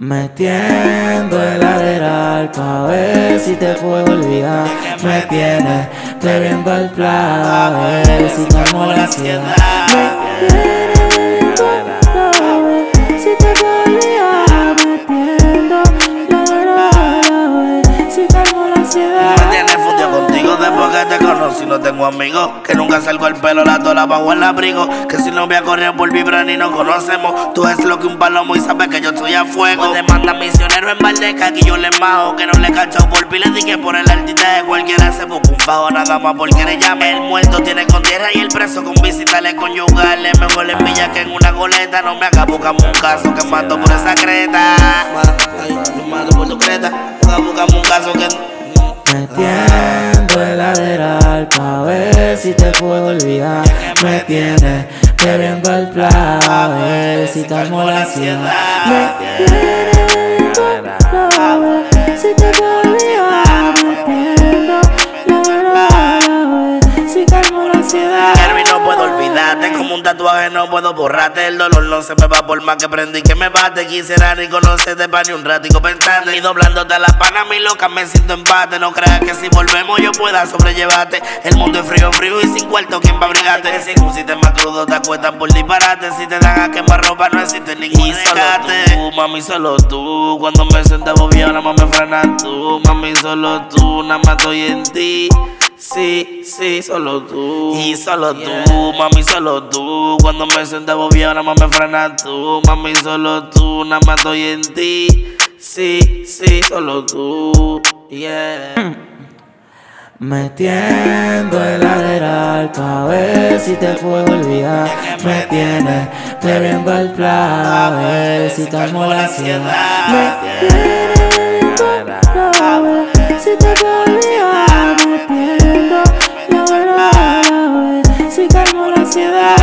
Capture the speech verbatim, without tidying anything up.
Metiendo el lateral pa' ver si te puedo olvidar. Me tienes bebiendo el plan a ver si calmo la ansiedad. Me tienes bebiendo el plan a ver si te puedo olvidar. Metiendo lateral a ver si calmo la ansiedad. Me tienes fundido contigo después que te conocí. No tengo amigos, que nunca salgo el pelo, la tola bajo el abrigo. Que si no voy a correr por vibrar ni nos conocemos. Tú eres lo que un palomo y sabes que yo estoy a fuego. Te manda misionero en Valdeca, aquí yo le majo. Que no le he cachado por piles y que por el altitaje cualquiera se busca un fajo. Nada más porque le llame. El muerto tiene con tierra y el preso con visitales conyugales. Mejor en villa que en una goleta. No me hagas buscamos un caso que mato por esa creta. Yo mato por tu creta. Buscamos un caso que metiendo el lateral pa' ver si te puedo olvidar. Me tienes bebiendo el plan a ver si calmo la ansiedad. Me tienes bebiendo el plan a ver si te puedo olvidar. Metiendo lateral a ver si calmo la ansiedad. Hervey, no puedo olvidarte, como un tatuaje no puedo borrarte. El dolor no se me va por más que prendí que me bate. Quisiera ni conocerte pa' ni un ratico pensarte. Y doblándote a la pana, mi loca, me siento empate. No creas que si volvemos yo pueda sobrellevarte. El mundo es frío, frío y sin cuarto, ¿quién va a abrigarte? Si un sistema crudo te acuestan por disparate. Si te dan a quemar ropa no existe ningún rescate. Tú, mami, solo tú. Cuando me siento bien, nada más me frenas tú. Mami, solo tú, nada más estoy en ti. Sí, sí, solo tú. Y solo tú, mami, solo tú. Cuando me siento bien, nada más me frenas tú. Mami, solo tú, nada más estoy en ti. Sí, sí, solo tú. Yeah. Metiendo el lateral pa' ver si te puedo olvidar. Me tienes bebiendo el plan a ver si calmo la ansiedad. Me tienes bebiendo el plan a ver si te puedo olvidar. Metiendo lateral a ver si calmo la ansiedad.